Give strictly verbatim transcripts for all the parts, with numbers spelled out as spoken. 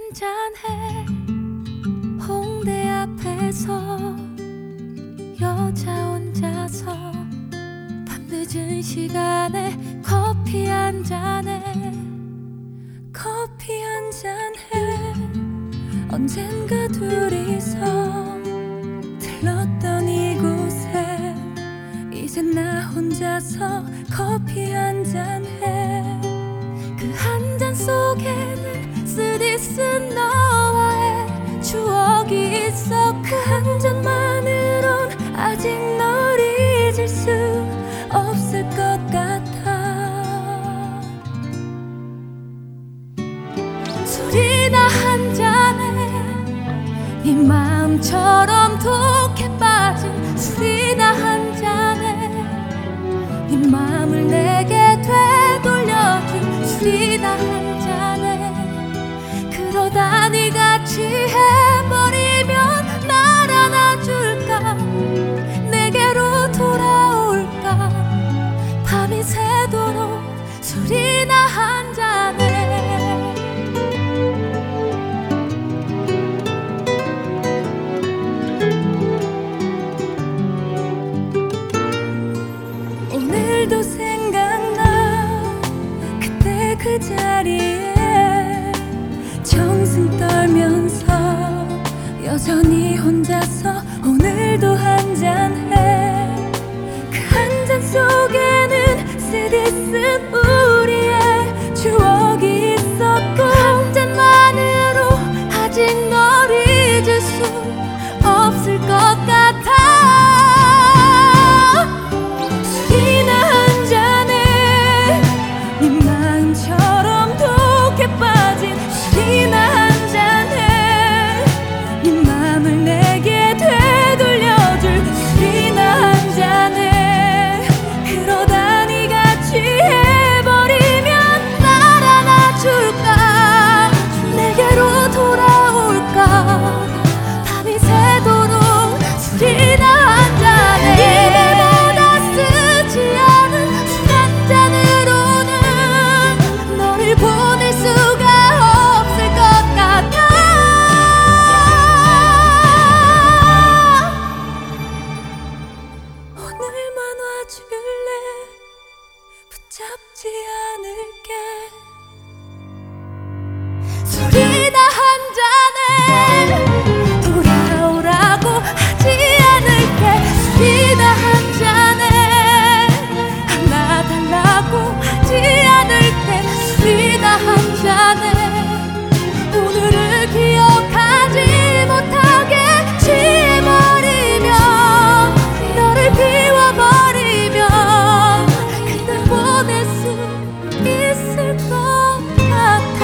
한잔해. 홍대 앞에서 여자 혼자서 밤늦은 시간에 커피 한 잔해. 커피 한 잔해. 언젠가 둘이서 들렀던 이곳에 이제 나 혼자서 커피 한 잔해. 그 한 잔 속에는 쓰디 쓴 너와의 추억이 있어. 그 한 잔만으론 아직 널 잊을 수 없을 것 같아. 술이나 한 잔에 네 마음처럼 독해 빠진 술이나 한 잔에 네 마음을 내게 되돌려준 술이나 한 잔에. 그러다 네가 취해버리면 날 안아줄까, 내게로 돌아올까. 밤이 새도록 술이나 한 잔에. 오늘도 생각나 그때 그 자리에 정승 떨면서 여전히 혼자서 오늘도 한잔해. 그 한 잔 속에는 쓰디 쓴 우리의 추억이 있었고, 한 잔만으로 아직 널 잊을 수 없을 것 같아. 술이나 한 잔에 네 마음처럼 독해 빠진 술이나 한 잔에 네 맘을 내게 되돌려줄 술이나 한 잔에. 그러다 네가 취해버리면 날 안아줄까, 내게로 돌아올까. 밤이 새도록 술이나 한 잔에. 이보다 쓰지 않은 술 한 잔으로는 너를 보낼 수가 없을 것 같아. 오늘만 와줄래, 붙잡지 않을게. 술이나 한 잔에 돌아오라고 하지 않을게. 술이나 한 잔에 안아달라고 하지 않을게. 술이나 한 잔에 오늘을 기억하지 못하게 취해버리면, 너를 비워버리면 그날 보낼 수 있을 것 같아.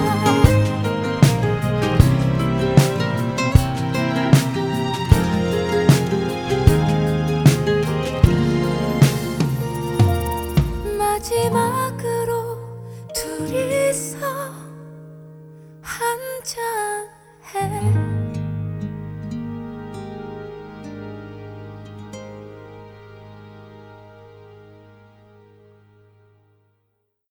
마지막으로 둘이서 한잔해.